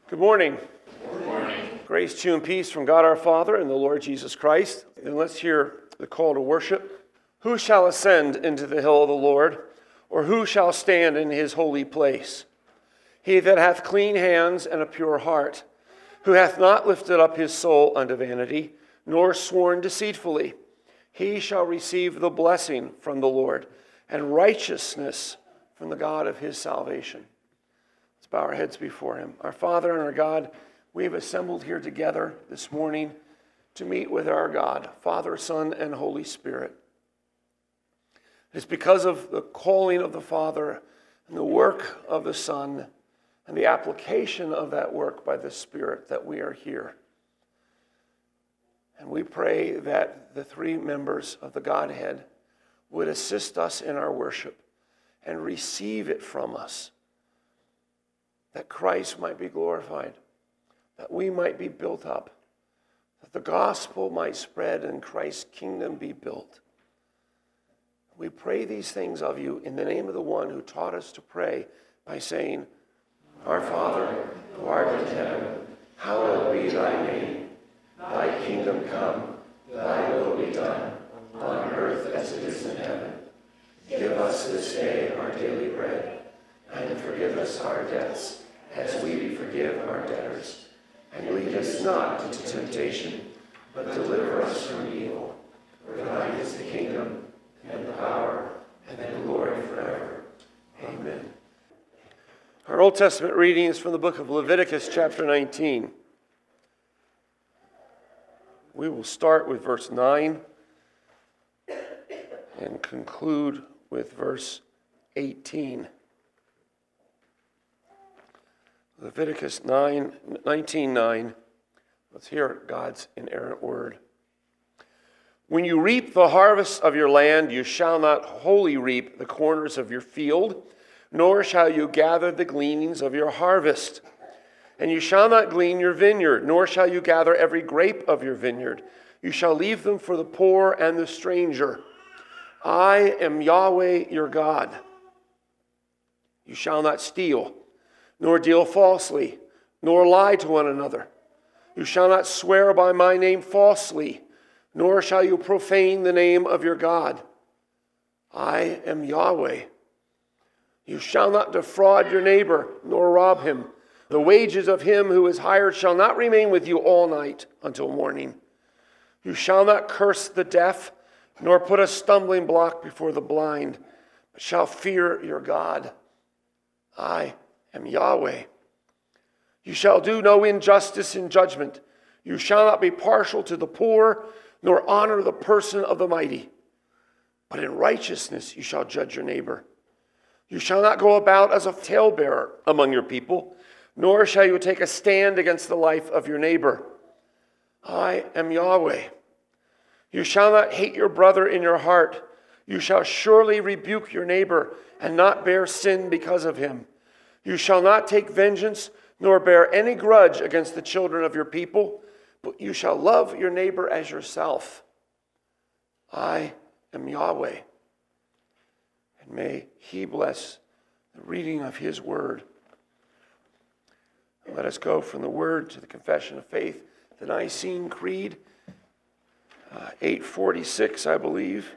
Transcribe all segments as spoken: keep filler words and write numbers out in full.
Good morning. Good morning. Grace to you and peace from God our Father and the Lord Jesus Christ. And let's hear the call to worship. Who shall ascend into the hill of the Lord, or who shall stand in his holy place? He that hath clean hands and a pure heart, who hath not lifted up his soul unto vanity, nor sworn deceitfully, he shall receive the blessing from the Lord, and righteousness from the God of his salvation. Let's bow our heads before him. Our Father and our God, we have assembled here together this morning to meet with our God, Father, Son, and Holy Spirit. It's because of the calling of the Father and the work of the Son and the application of that work by the Spirit that we are here. And we pray that the three members of the Godhead would assist us in our worship and receive it from us, that Christ might be glorified, that we might be built up, that the gospel might spread and Christ's kingdom be built. We pray these things of you in the name of the one who taught us to pray by saying, Our Father, who art in heaven, hallowed be thy name. Thy kingdom come, thy will be done, on earth as it is in heaven. Give us this day our daily bread, and forgive us our debts, as we forgive our debtors. And lead us not into temptation, but deliver us from evil. For thine is the kingdom, and the power, and the glory forever. Amen. Our Old Testament reading is from the book of Leviticus, chapter nineteen. We will start with verse nine and conclude with verse eighteen. Leviticus nineteen nine. Let's hear God's inerrant word. When you reap the harvest of your land, you shall not wholly reap the corners of your field, nor shall you gather the gleanings of your harvest. And you shall not glean your vineyard, nor shall you gather every grape of your vineyard. You shall leave them for the poor and the stranger. I am Yahweh your God. You shall not steal, nor deal falsely, nor lie to one another. You shall not swear by my name falsely, nor shall you profane the name of your God. I am Yahweh. You shall not defraud your neighbor, nor rob him. The wages of him who is hired shall not remain with you all night until morning. You shall not curse the deaf, nor put a stumbling block before the blind, but shall fear your God. I am Yahweh. You shall do no injustice in judgment. You shall not be partial to the poor, nor honor the person of the mighty. But in righteousness you shall judge your neighbor. You shall not go about as a talebearer among your people, nor shall you take a stand against the life of your neighbor. I am Yahweh. You shall not hate your brother in your heart. You shall surely rebuke your neighbor and not bear sin because of him. You shall not take vengeance, nor bear any grudge against the children of your people, but you shall love your neighbor as yourself. I am Yahweh. And may he bless the reading of his word. Let us go from the word to the confession of faith, the Nicene Creed, uh, eight forty-six, I believe.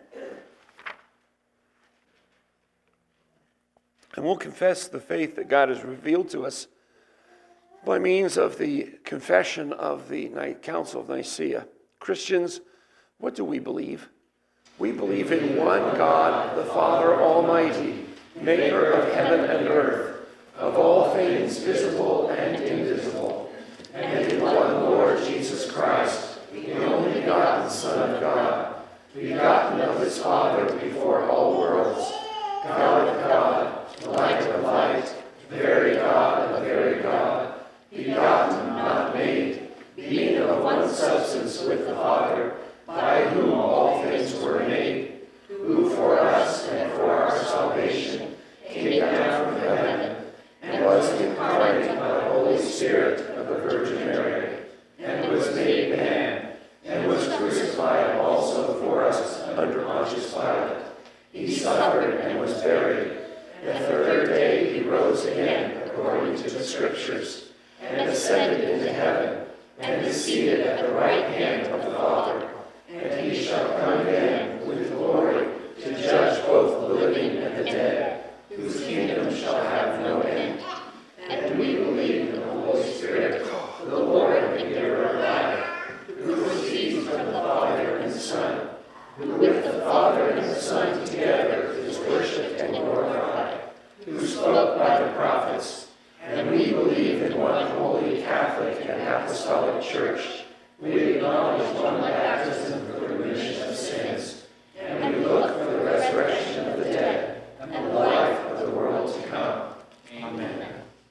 And we'll confess the faith that God has revealed to us by means of the confession of the Council of Nicaea. Christians, what do we believe? We believe in one God, the Father Almighty, maker of heaven and earth, of all things visible and invisible, and in one Lord Jesus Christ, the only begotten Son of God, begotten of his Father before all worlds, God of God, light of light, very God of very God, begotten, not made, being of one substance with the Father, by whom all things were made, who for us and for our salvation came down from heaven, and was incarnate by the Holy Spirit of the Virgin Mary, and was made man, and was crucified also for us under Pontius Pilate. He suffered and was buried. The third day he rose again according to the Scriptures, and ascended into heaven, and is seated at the right hand of the Father. And he shall come again with glory to judge both the living and the dead, whose kingdom shall have no end. And we believe in the Holy Spirit, the Lord and giver of life, who proceeds from the Father and the Son, who with the Father and the Son together is worshipped and glorified, who spoke by the prophets. And we believe in one holy Catholic and Apostolic Church. We acknowledge one baptism for the remission of sins, and we look for the resurrection of the dead and the life of the world to come. Amen.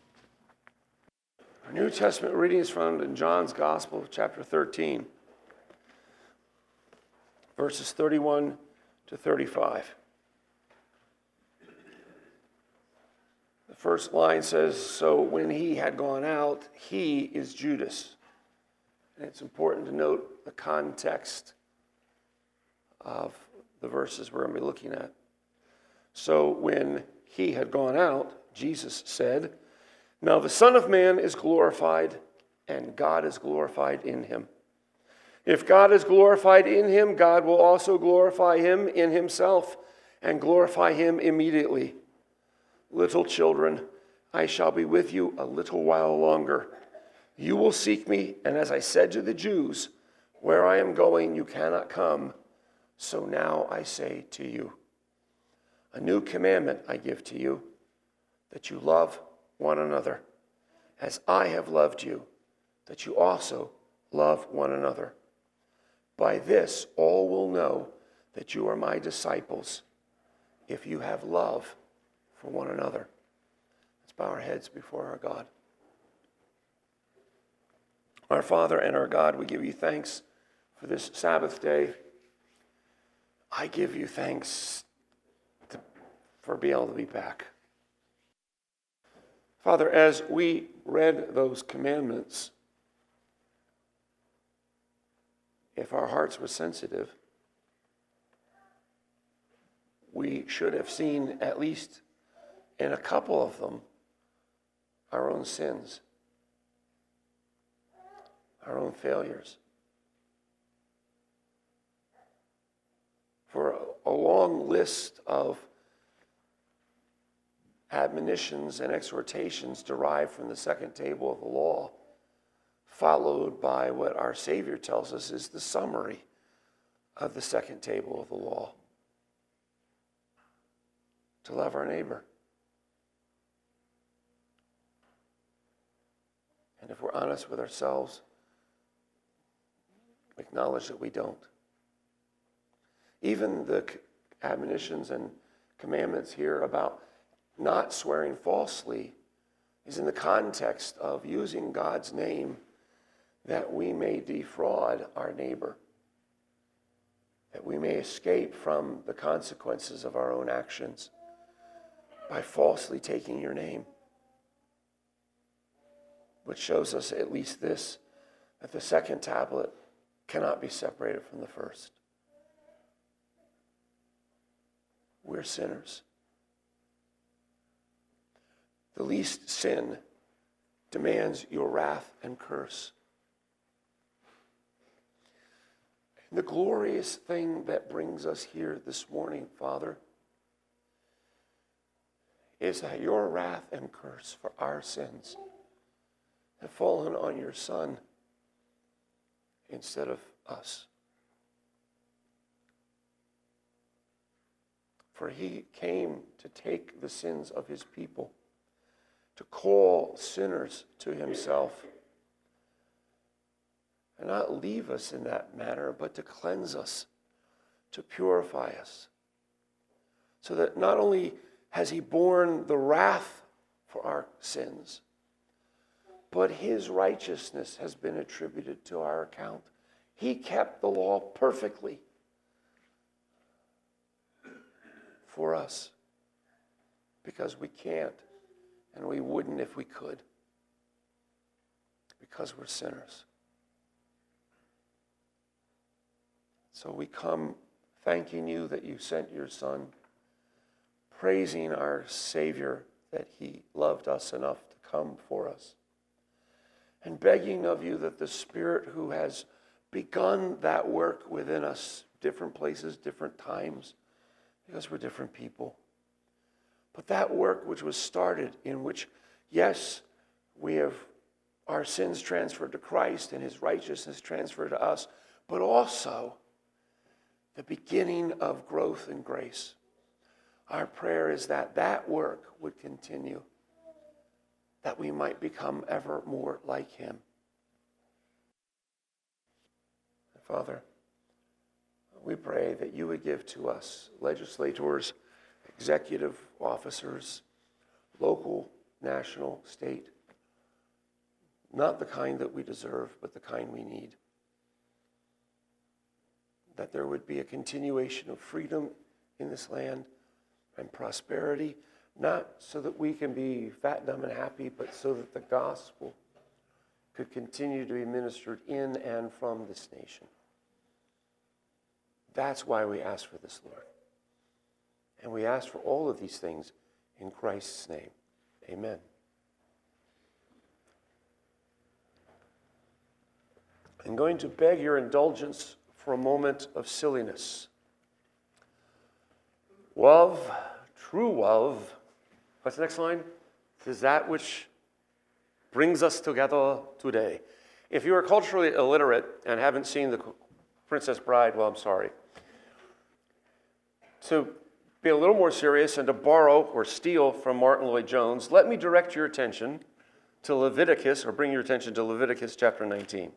Our New Testament reading is found in John's Gospel, chapter thirteen, verses thirty-one to thirty-five. The first line says, "So when he had gone out, he is Judas." And it's important to note the context of the verses we're going to be looking at. So when he had gone out, Jesus said, "Now the Son of Man is glorified, and God is glorified in him. If God is glorified in him, God will also glorify him in himself, and glorify him immediately. Little children, I shall be with you a little while longer. You will seek me, and as I said to the Jews, where I am going you cannot come. So now I say to you, a new commandment I give to you, that you love one another, as I have loved you, that you also love one another. By this all will know that you are my disciples, if you have love for one another." Let's bow our heads before our God. Our Father and our God, we give you thanks for this Sabbath day. I give you thanks to, for being able to be back. Father, as we read those commandments, if our hearts were sensitive, we should have seen, at least in a couple of them, our own sins, our own failures. For a long list of admonitions and exhortations derived from the second table of the law, followed by what our Savior tells us is the summary of the second table of the law: to love our neighbor. And if we're honest with ourselves, acknowledge that we don't. Even the admonitions and commandments here about not swearing falsely is in the context of using God's name that we may defraud our neighbor, that we may escape from the consequences of our own actions by falsely taking your name. Which shows us at least this, that the second tablet cannot be separated from the first. We're sinners. The least sin demands your wrath and curse. And the glorious thing that brings us here this morning, Father, is that your wrath and curse for our sins have fallen on your Son instead of us. For he came to take the sins of his people, to call sinners to himself, and not leave us in that manner, but to cleanse us, to purify us, so that not only has he borne the wrath for our sins, but his righteousness has been attributed to our account. He kept the law perfectly for us, because we can't, and we wouldn't if we could, because we're sinners. So we come thanking you that you sent your Son, praising our Savior that he loved us enough to come for us, and begging of you that the Spirit who has begun that work within us, different places, different times, because we're different people. But that work which was started, in which, yes, we have our sins transferred to Christ and his righteousness transferred to us, but also the beginning of growth in grace. Our prayer is that that work would continue, that we might become ever more like him. Father, we pray that you would give to us, legislators, executive officers, local, national, state, not the kind that we deserve, but the kind we need. That there would be a continuation of freedom in this land and prosperity, not so that we can be fat, dumb, and happy, but so that the gospel could continue to be ministered in and from this nation. That's why we ask for this, Lord. And we ask for all of these things in Christ's name. Amen. I'm going to beg your indulgence for a moment of silliness. Love, true love, what's the next line? Is that which brings us together today. If you are culturally illiterate and haven't seen The Princess Bride, well, I'm sorry. To be a little more serious and to borrow or steal from Martin Lloyd-Jones, let me direct your attention to Leviticus, or bring your attention to Leviticus chapter nineteen.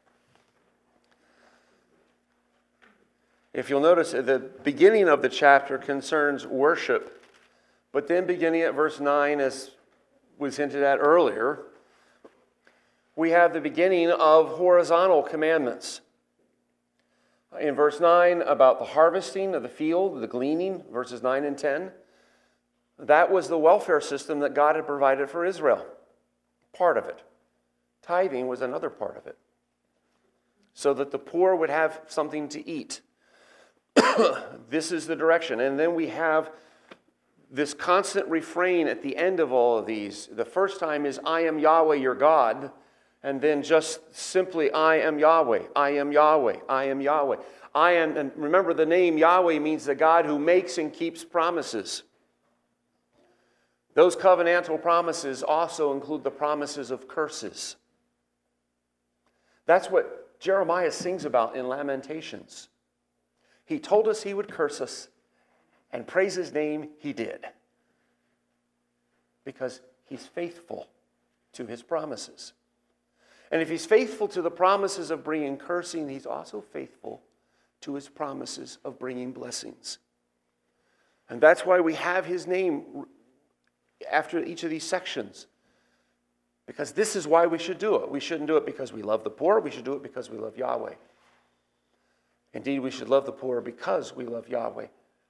If you'll notice, the beginning of the chapter concerns worship, but then beginning at verse nine, as was hinted at earlier, we have the beginning of horizontal commandments. In verse nine, about the harvesting of the field, the gleaning, verses nine and ten, that was the welfare system that God had provided for Israel, part of it. Tithing was another part of it, so that the poor would have something to eat. This is the direction. And then we have this constant refrain at the end of all of these. The first time is, I am Yahweh your God. And then just simply, I am Yahweh, I am Yahweh, I am Yahweh. I am, and remember the name Yahweh means the God who makes and keeps promises. Those covenantal promises also include the promises of curses. That's what Jeremiah sings about in Lamentations. He told us he would curse us, and praise his name, he did. Because he's faithful to his promises. And if he's faithful to the promises of bringing cursing, he's also faithful to his promises of bringing blessings. And that's why we have his name after each of these sections. Because this is why we should do it. We shouldn't do it because we love the poor. We should do it because we love Yahweh. Indeed, we should love the poor because we love Yahweh.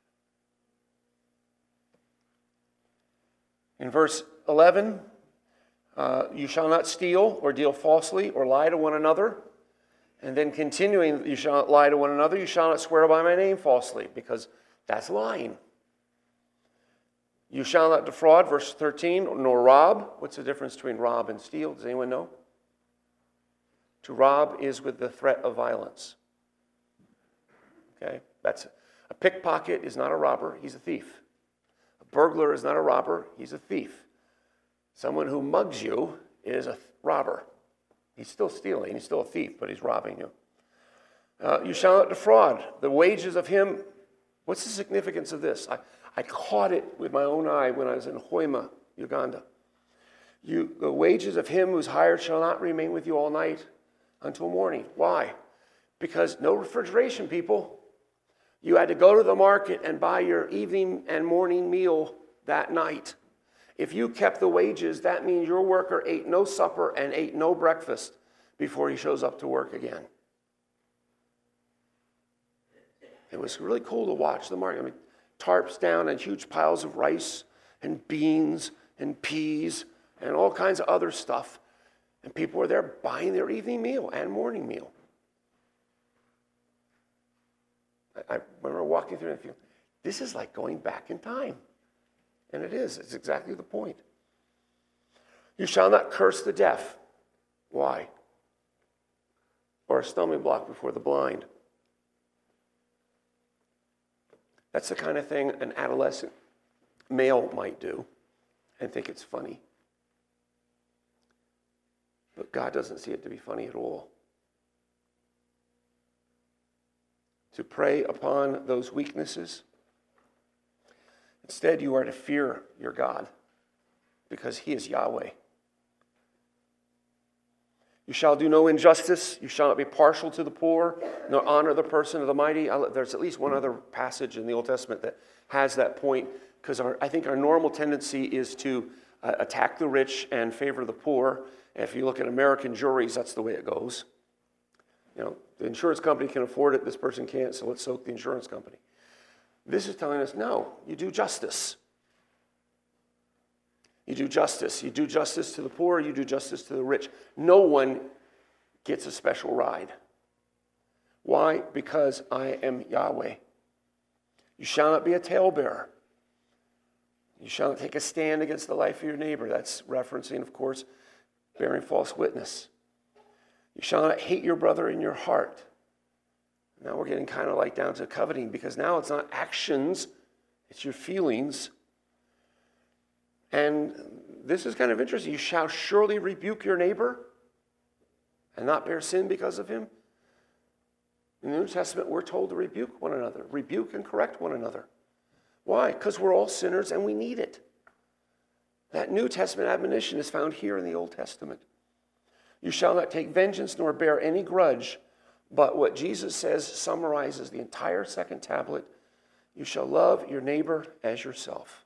In verse eleven, uh, you shall not steal or deal falsely or lie to one another. And then continuing, you shall not lie to one another. You shall not swear by my name falsely, because that's lying. You shall not defraud, verse thirteen, nor rob. What's the difference between rob and steal? Does anyone know? To rob is with the threat of violence. Okay, that's a pickpocket is not a robber, he's a thief. A burglar is not a robber, he's a thief. Someone who mugs you is a robber. He's still stealing, he's still a thief, but he's robbing you. Uh, you shall not defraud. The wages of him, what's the significance of this? I, I caught it with my own eye when I was in Hoima, Uganda. You, the wages of him whose hired shall not remain with you all night until morning. Why? Because no refrigeration, people. You had to go to the market and buy your evening and morning meal that night. If you kept the wages, that means your worker ate no supper and ate no breakfast before he shows up to work again. It was really cool to watch the market. I mean, tarps down and huge piles of rice and beans and peas and all kinds of other stuff. And people were there buying their evening meal and morning meal. I, I remember walking through and thinking, this is like going back in time. And it is. It's exactly the point. You shall not curse the deaf. Why? Or a stumbling block before the blind. That's the kind of thing an adolescent male might do and think it's funny. But God doesn't see it to be funny at all. To prey upon those weaknesses. Instead, you are to fear your God because he is Yahweh. You shall do no injustice. You shall not be partial to the poor, nor honor the person of the mighty. There's at least one other passage in the Old Testament that has that point, because I think our normal tendency is to uh, attack the rich and favor the poor. And if you look at American juries, that's the way it goes. You know, the insurance company can afford it, this person can't, so let's soak the insurance company. This is telling us, no, you do justice. You do justice. You do justice to the poor, you do justice to the rich. No one gets a special ride. Why? Because I am Yahweh. You shall not be a talebearer. You shall not take a stand against the life of your neighbor. That's referencing, of course, bearing false witness. You shall not hate your brother in your heart. Now we're getting kind of like down to coveting, because now it's not actions, it's your feelings. And this is kind of interesting. You shall surely rebuke your neighbor and not bear sin because of him. In the New Testament, we're told to rebuke one another, rebuke and correct one another. Why? Because we're all sinners and we need it. That New Testament admonition is found here in the Old Testament. You shall not take vengeance nor bear any grudge, but what Jesus says summarizes the entire second tablet. You shall love your neighbor as yourself.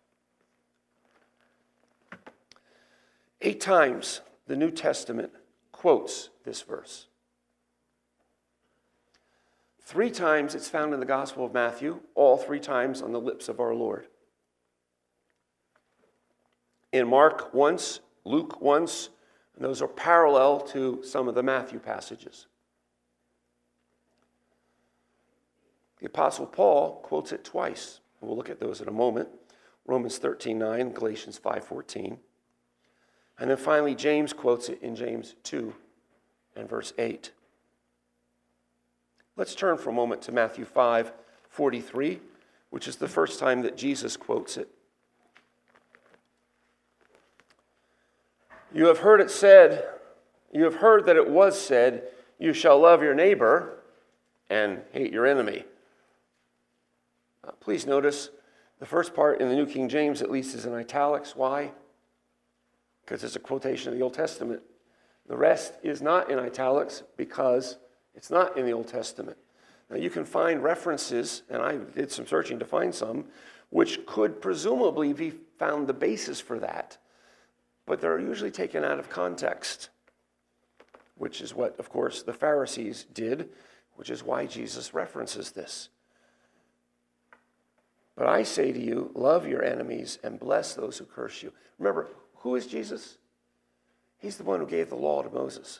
Eight times the New Testament quotes this verse. Three times it's found in the Gospel of Matthew, all three times on the lips of our Lord. In Mark once, Luke once, and those are parallel to some of the Matthew passages. The Apostle Paul quotes it twice. We'll look at those in a moment. Romans thirteen nine, Galatians five fourteen. And then finally, James quotes it in James two and verse eight. Let's turn for a moment to Matthew five forty-three, which is the first time that Jesus quotes it. You have heard it said, you have heard that it was said, you shall love your neighbor and hate your enemy. Uh, please notice the first part in the New King James, at least, is in italics. Why? Because it's a quotation of the Old Testament. The rest is not in italics because it's not in the Old Testament. Now, you can find references, and I did some searching to find some, which could presumably be found the basis for that. But they're usually taken out of context, which is what, of course, the Pharisees did, which is why Jesus references this. But I say to you, love your enemies and bless those who curse you. Remember, who is Jesus? He's the one who gave the law to Moses.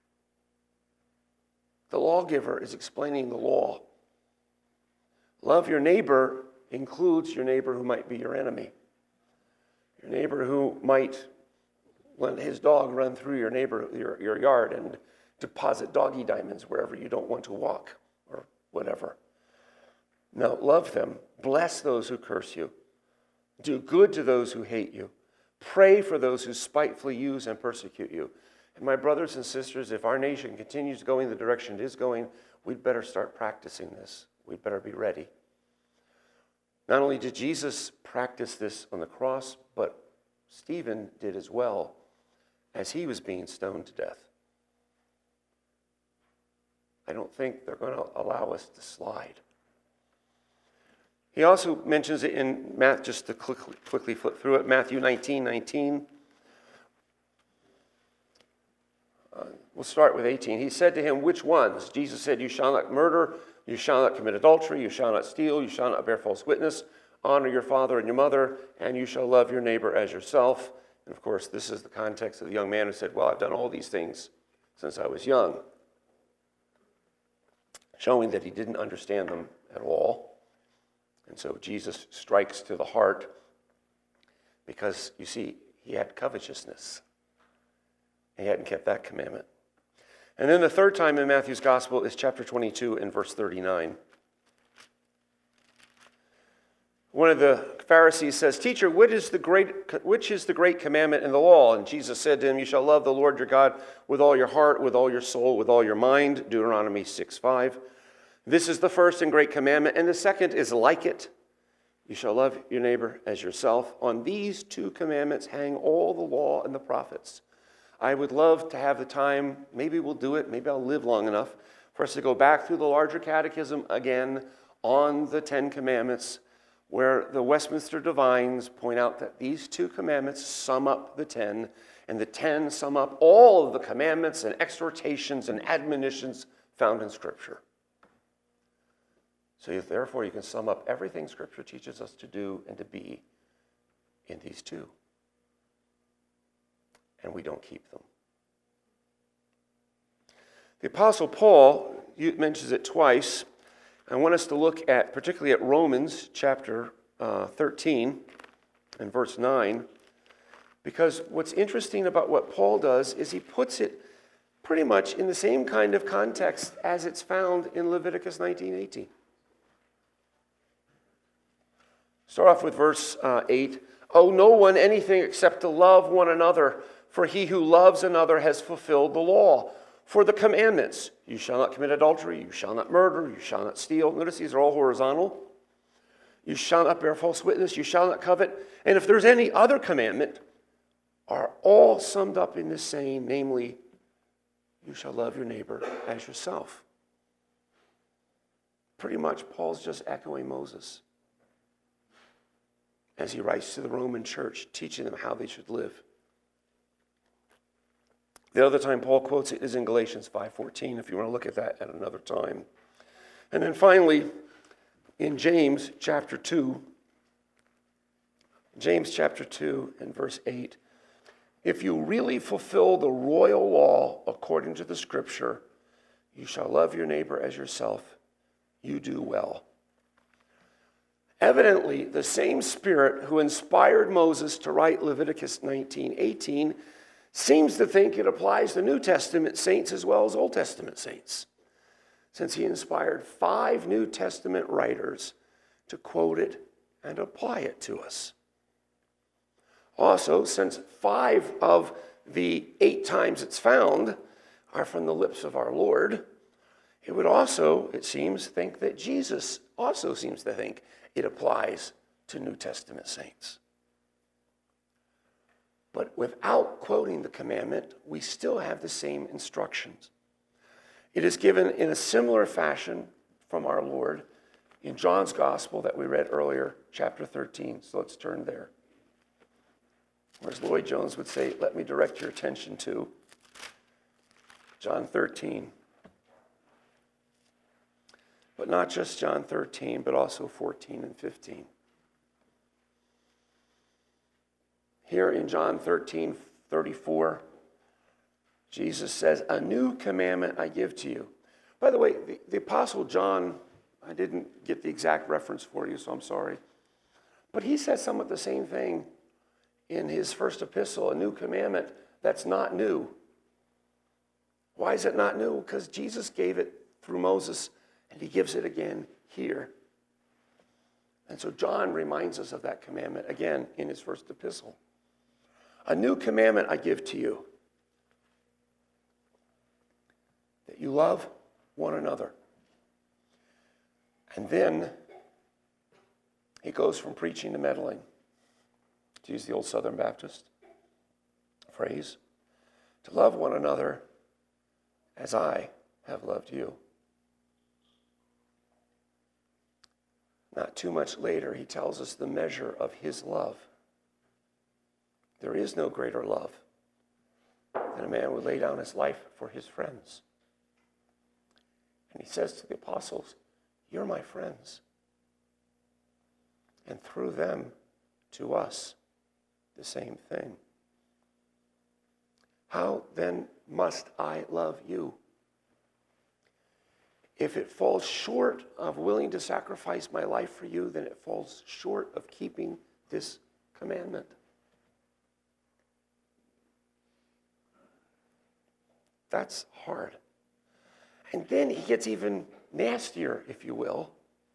The lawgiver is explaining the law. Love your neighbor includes your neighbor who might be your enemy. Your neighbor who might let his dog run through your neighbor, your, your yard and deposit doggy diamonds wherever you don't want to walk or whatever. No, love them. Bless those who curse you. Do good to those who hate you. Pray for those who spitefully use and persecute you. And my brothers and sisters, if our nation continues going the direction it is going, we'd better start practicing this. We'd better be ready. Not only did Jesus practice this on the cross, but Stephen did as well as he was being stoned to death. I don't think they're going to allow us to slide. He also mentions it in Matthew, just to quickly flip through it, Matthew nineteen nineteen. Uh, we'll start with eighteen. He said to him, which ones? Jesus said, you shall not murder, you shall not commit adultery, you shall not steal, you shall not bear false witness, honor your father and your mother, and you shall love your neighbor as yourself. And of course, this is the context of the young man who said, well, I've done all these things since I was young, showing that he didn't understand them at all. And so Jesus strikes to the heart because, you see, he had covetousness. He hadn't kept that commandment. And then the third time in Matthew's gospel is chapter twenty-two and verse thirty-nine. One of the Pharisees says, "Teacher, which is the great, which is the great commandment in the law?" And Jesus said to him, "You shall love the Lord your God with all your heart, with all your soul, with all your mind." Deuteronomy six five. "This is the first and great commandment, and the second is like it. You shall love your neighbor as yourself. On these two commandments hang all the law and the prophets." I would love to have the time, maybe we'll do it, maybe I'll live long enough, for us to go back through the larger catechism again on the Ten Commandments, where the Westminster Divines point out that these two commandments sum up the ten, and the ten sum up all of the commandments and exhortations and admonitions found in Scripture. So therefore, you can sum up everything Scripture teaches us to do and to be in these two. And we don't keep them. The Apostle Paul mentions it twice. I want us to look at, particularly at Romans chapter uh, thirteen and verse nine, because what's interesting about what Paul does is he puts it pretty much in the same kind of context as it's found in Leviticus nineteen eighteen. Start off with verse uh, eight. "Owe no one anything except to love one another, for he who loves another has fulfilled the law. For the commandments, you shall not commit adultery, you shall not murder, you shall not steal." Notice these are all horizontal. "You shall not bear false witness, you shall not covet." And if there's any other commandment, are all summed up in this saying, namely, you shall love your neighbor as yourself. Pretty much, Paul's just echoing Moses as he writes to the Roman church, teaching them how they should live. The other time Paul quotes it is in Galatians five fourteen, if you want to look at that at another time. And then finally, in James chapter two, James chapter two and verse eight, "If you really fulfill the royal law according to the Scripture, you shall love your neighbor as yourself, you do well." Evidently, the same Spirit who inspired Moses to write Leviticus nineteen eighteen seems to think it applies to New Testament saints as well as Old Testament saints, since he inspired five New Testament writers to quote it and apply it to us. Also, since five of the eight times it's found are from the lips of our Lord, it would also, it seems, think that Jesus also seems to think it applies to New Testament saints. But without quoting the commandment, we still have the same instructions. It is given in a similar fashion from our Lord in John's Gospel that we read earlier, chapter thirteen. So let's turn there. Or as Lloyd Jones would say, let me direct your attention to John thirteen. But not just John thirteen, but also fourteen and fifteen. Here in John thirteen thirty-four, Jesus says, "A new commandment I give to you." By the way, the, the Apostle John, I didn't get the exact reference for you, so I'm sorry. But he says somewhat the same thing in his first epistle, a new commandment that's not new. Why is it not new? Because Jesus gave it through Moses, and he gives it again here. And so John reminds us of that commandment again in his first epistle. "A new commandment I give to you, that you love one another." And then he goes from preaching to meddling, to use the old Southern Baptist phrase, to love one another as I have loved you. Not too much later, he tells us the measure of his love. There is no greater love than a man would lay down his life for his friends. And he says to the apostles, "You're my friends." And through them, to us, the same thing. How then must I love you? If it falls short of willing to sacrifice my life for you, then it falls short of keeping this commandment. That's hard. And then he gets even nastier, if you will.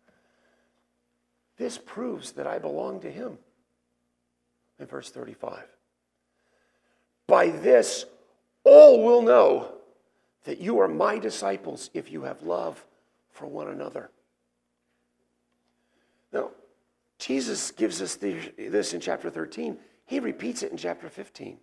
This proves that I belong to him. In verse thirty-five. By this, all will know that you are my disciples if you have love for one another. Now, Jesus gives us the, this in chapter thirteen. He repeats it in chapter fifteen.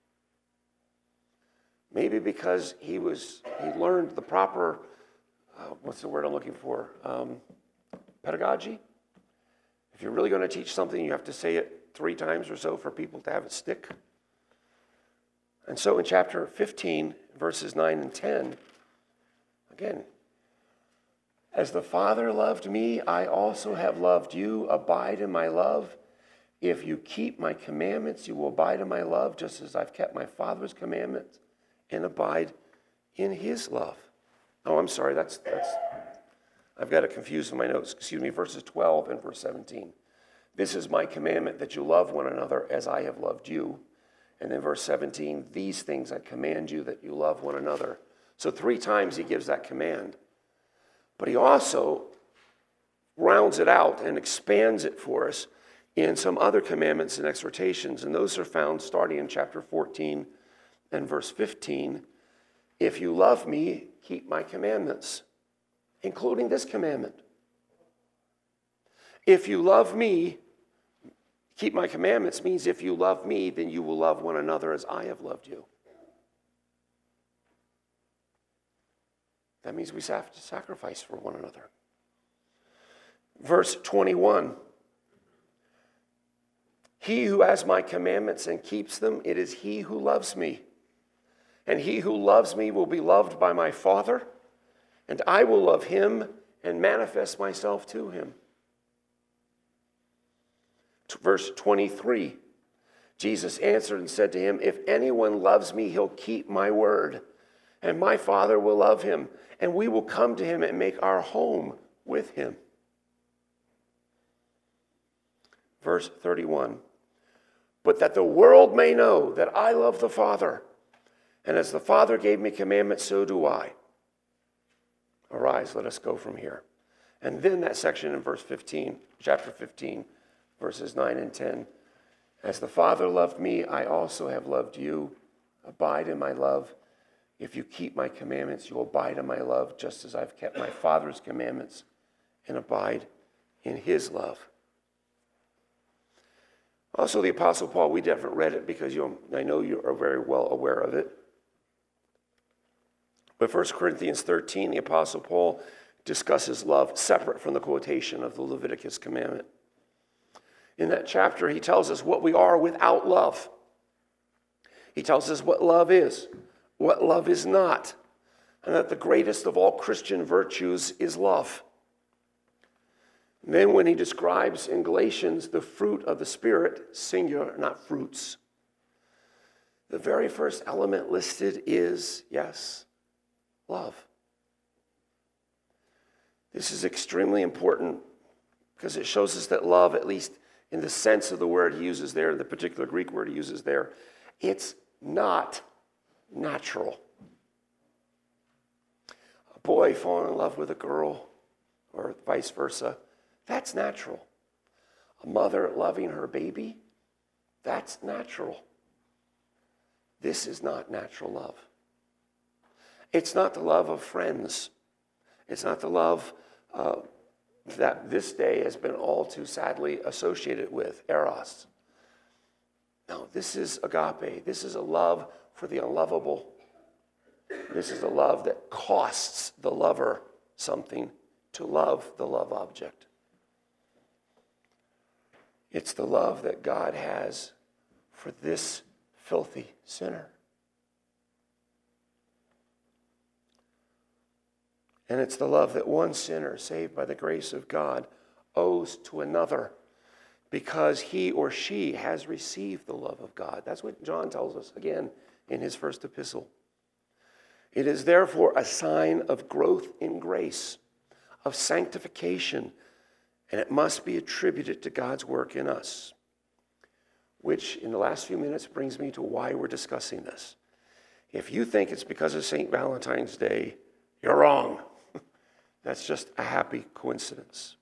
Maybe because he was he learned the proper, uh, what's the word I'm looking for? Um, pedagogy. If you're really going to teach something, you have to say it three times or so for people to have it stick. And so in chapter fifteen, verses nine and ten, again, as the Father loved me, I also have loved you. Abide in my love. If you keep my commandments, you will abide in my love, just as I've kept my Father's commandments and abide in his love. Oh, I'm sorry, that's, that's I've got it confused in my notes. Excuse me, verses twelve and verse seventeen. This is my commandment, that you love one another as I have loved you. And then verse seventeen, these things I command you, that you love one another. So three times he gives that command. But he also rounds it out and expands it for us in some other commandments and exhortations. And those are found starting in chapter fourteen and verse fifteen. If you love me, keep my commandments, including this commandment. If you love me, keep my commandments means if you love me, then you will love one another as I have loved you. That means we have to sacrifice for one another. Verse twenty-one. He who has my commandments and keeps them, it is he who loves me. And he who loves me will be loved by my Father, and I will love him and manifest myself to him. Verse twenty-three, Jesus answered and said to him, if anyone loves me, he'll keep my word, and my Father will love him, and we will come to him and make our home with him. Verse thirty-one, but that the world may know that I love the Father, and as the Father gave me commandments, so do I. Arise, let us go from here. And then that section in verse fifteen, chapter fifteen, verses nine and ten. As the Father loved me, I also have loved you. Abide in my love. If you keep my commandments, you will abide in my love, just as I've kept my Father's commandments and abide in his love. Also, the Apostle Paul, we haven't read it because you, I know you are very well aware of it. But First Corinthians thirteen, the Apostle Paul discusses love separate from the quotation of the Leviticus commandment. In that chapter, he tells us what we are without love. He tells us what love is, what love is not, and that the greatest of all Christian virtues is love. And then when he describes in Galatians the fruit of the Spirit, singular, not fruits, the very first element listed is, yes, love. This is extremely important because it shows us that love, at least in the sense of the word he uses there, the particular Greek word he uses there, it's not natural. A boy falling in love with a girl, or vice versa, that's natural. A mother loving her baby, that's natural. This is not natural love. It's not the love of friends. It's not the love uh, that this day has been all too sadly associated with, eros. No, this is agape. This is a love for the unlovable. This is a love that costs the lover something to love the love object. It's the love that God has for this filthy sinner. And it's the love that one sinner saved by the grace of God owes to another because he or she has received the love of God. That's what John tells us again in his first epistle. It is therefore a sign of growth in grace, of sanctification, and it must be attributed to God's work in us, which in the last few minutes brings me to why we're discussing this. If you think it's because of Saint Valentine's Day, You're wrong. That's just a happy coincidence.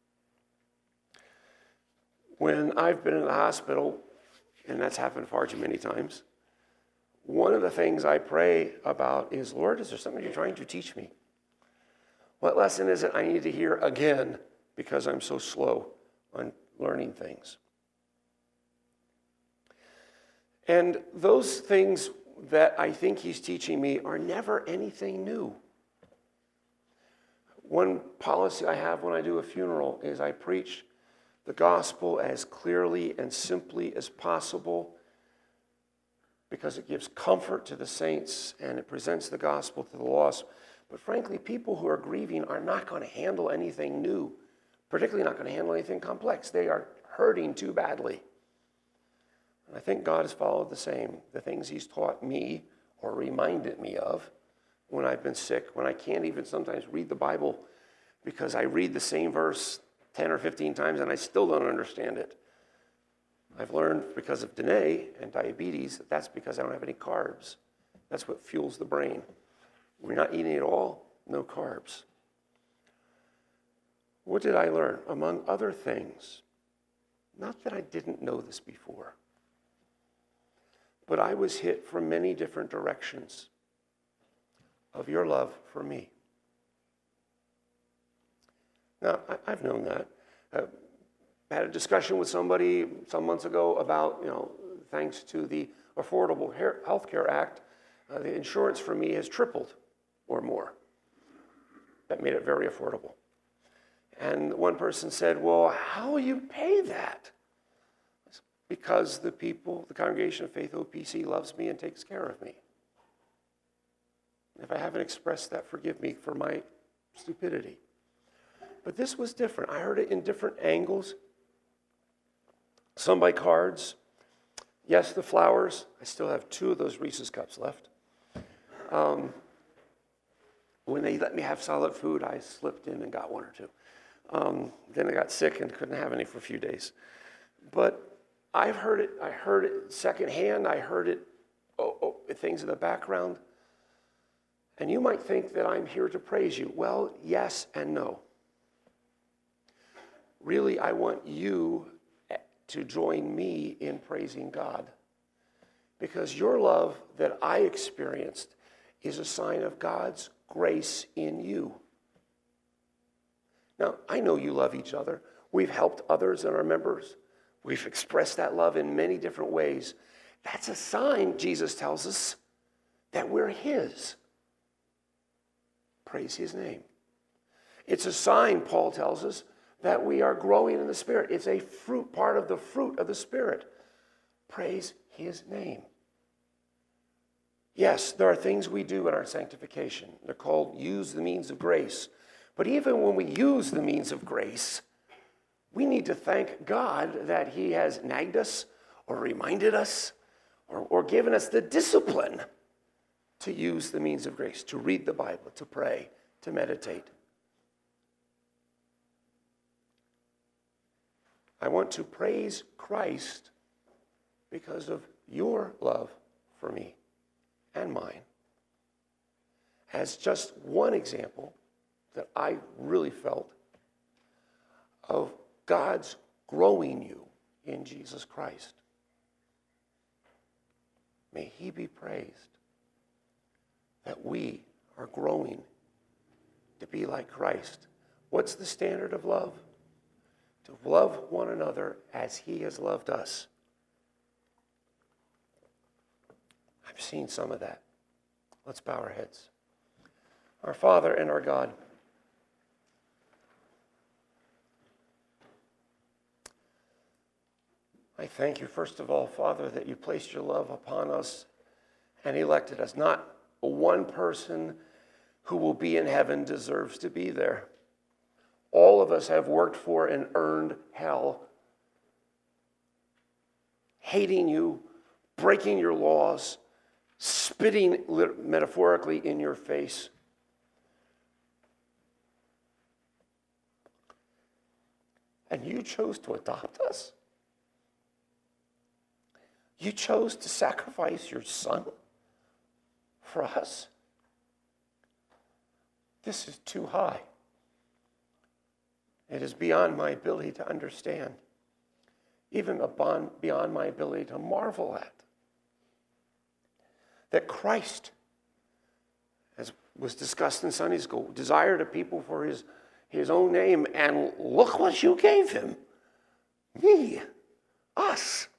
When I've been in the hospital, and that's happened far too many times, one of the things I pray about is, Lord, is there something you're trying to teach me? What lesson is it I need to hear again because I'm so slow on learning things? And those things that I think he's teaching me are never anything new. One policy I have when I do a funeral is I preach the gospel as clearly and simply as possible because it gives comfort to the saints and it presents the gospel to the lost. But frankly, people who are grieving are not going to handle anything new, particularly not going to handle anything complex. They are hurting too badly. And I think God has followed the same. The things he's taught me or reminded me of when I've been sick, when I can't even sometimes read the Bible because I read the same verse ten or fifteen times and I still don't understand it. I've learned because of Danae and diabetes that that's because I don't have any carbs. That's what fuels the brain. We're not eating at all, no carbs. What did I learn? Among other things, not that I didn't know this before, but I was hit from many different directions of your love for me. Now, I, I've known that. Uh, I had a discussion with somebody some months ago about, you know, thanks to the Affordable Health Care Act, uh, the insurance for me has tripled or more. That made it very affordable. And one person said, well, how will you pay that? Because the people, the Congregation of Faith O P C loves me and takes care of me. If I haven't expressed that, forgive me for my stupidity. But this was different. I heard it in different angles. Some by cards. Yes, the flowers. I still have two of those Reese's cups left. Um, when they let me have solid food, I slipped in and got one or two. Um, then I got sick and couldn't have any for a few days. But I've heard it. I heard it secondhand. I heard it, oh, oh, things in the background. And you might think that I'm here to praise you. Well, yes and no. Really, I want you to join me in praising God. Because your love that I experienced is a sign of God's grace in you. Now, I know you love each other. We've helped others and our members. We've expressed that love in many different ways. That's a sign, Jesus tells us, that we're his. Praise his name. It's a sign, Paul tells us, that we are growing in the Spirit. It's a fruit, part of the fruit of the Spirit. Praise his name. Yes, there are things we do in our sanctification. They're called use the means of grace. But even when we use the means of grace, we need to thank God that he has nagged us or reminded us or, or given us the discipline to use the means of grace, to read the Bible, to pray, to meditate. I want to praise Christ because of your love for me and mine. As just one example that I really felt of God's growing you in Jesus Christ. May he be praised that we are growing to be like Christ. What's the standard of love? To love one another as he has loved us. I've seen some of that. Let's bow our heads. Our Father and our God, I thank you, first of all, Father, that you placed your love upon us and elected us. Not one person who will be in heaven deserves to be there. All of us have worked for and earned hell. Hating you, breaking your laws, spitting metaphorically in your face. And you chose to adopt us. You chose to sacrifice your son for us. This is too high. It is beyond my ability to understand, even beyond, beyond my ability to marvel at. That Christ, as was discussed in Sunday school, desired a people for his, his own name, and look what you gave him. Me, us.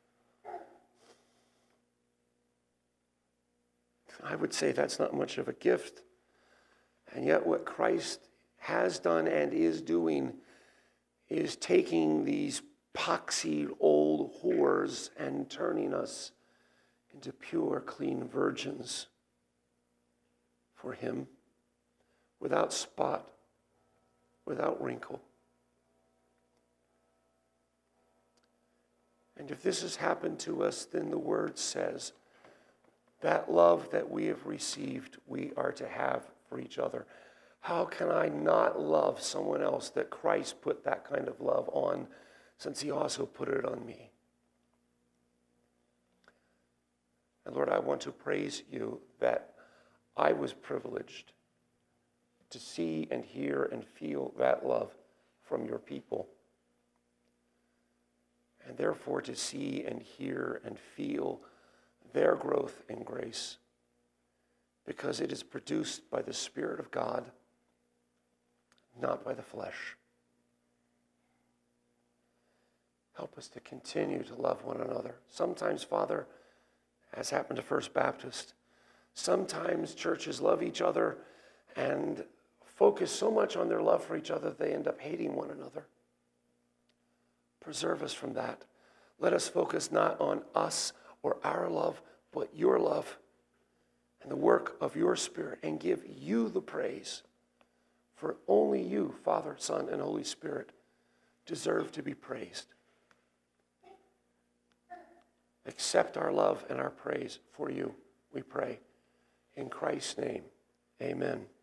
I would say that's not much of a gift. And yet what Christ has done and is doing is taking these poxied old whores and turning us into pure, clean virgins for him, without spot, without wrinkle. And if this has happened to us, then the word says that love that we have received, we are to have for each other. How can I not love someone else that Christ put that kind of love on, since he also put it on me? And Lord, I want to praise you that I was privileged to see and hear and feel that love from your people. And therefore to see and hear and feel their growth in grace, because it is produced by the Spirit of God, not by the flesh. Help us to continue to love one another. Sometimes, Father, as happened to First Baptist, sometimes churches love each other and focus so much on their love for each other that they end up hating one another. Preserve us from that. Let us focus not on us or our love, but your love and the work of your Spirit, and give you the praise. For only you, Father, Son, and Holy Spirit, deserve to be praised. Accept our love and our praise for you, we pray. In Christ's name, amen.